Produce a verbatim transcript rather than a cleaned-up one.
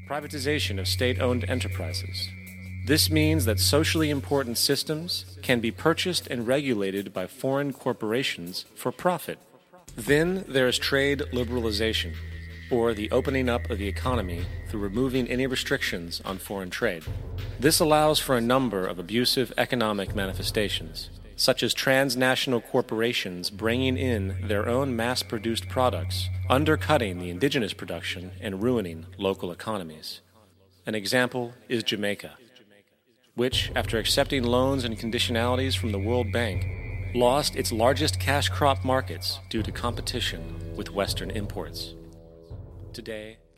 privatization of state-owned enterprises. This means that socially important systems can be purchased and regulated by foreign corporations for profit. Then there is trade liberalization, or the opening up of the economy through removing any restrictions on foreign trade. This allows for a number of abusive economic manifestations, such as transnational corporations bringing in their own mass-produced products, undercutting the indigenous production and ruining local economies. An example is Jamaica, which, after accepting loans and conditionalities from the World Bank, lost its largest cash crop markets due to competition with Western imports. Today,